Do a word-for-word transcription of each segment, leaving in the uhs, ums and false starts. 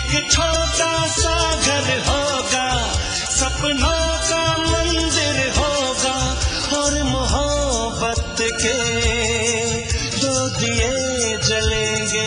एक छोटा सा घर होगा, सपनों का मंदिर होगा, और मोहब्बत के दो दिए जलेंगे।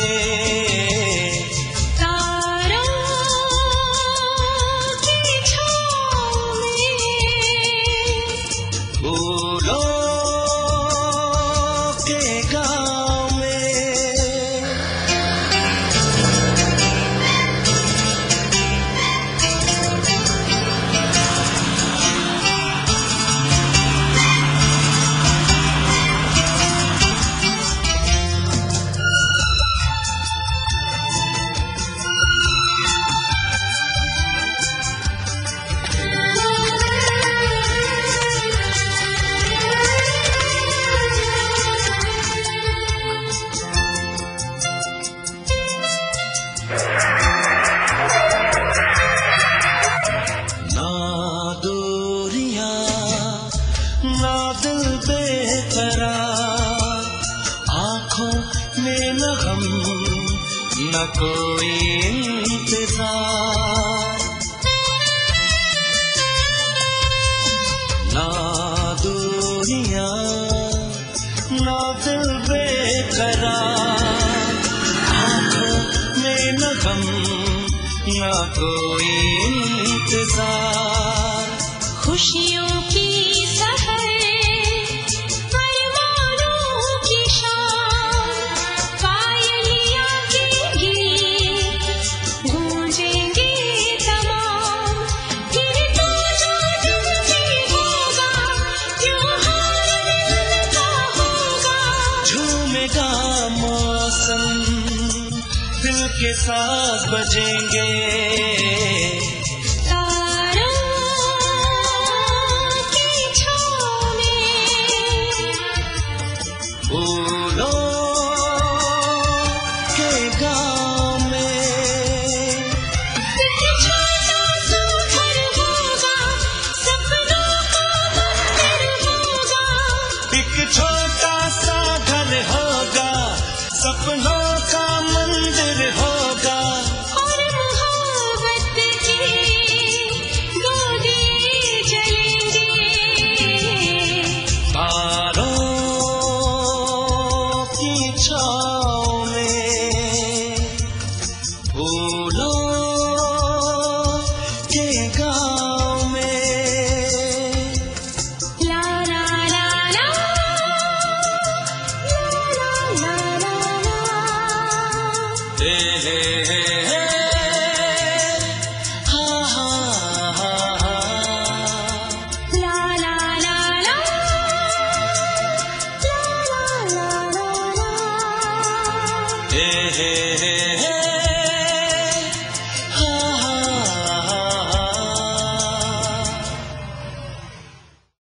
ना दिल बेकरार, आँखों में न गम न कोई इंतजार, ना दूरियां ना दिल बेकरार, आँखों में न गम न कोई इंतजार। खुशियों की मौसम दिल के साथ बजेंगे, तारों की छाँव में, फूलों के गाँव में। एक छोटा सा घर होगा, सपनों का मंदिर होगा, एक छोटा सा घर होगा, सपनों का मंदिर होगा, और मोहब्बत के दो दिए जलेंगे। तारों की छाँव में, फूलों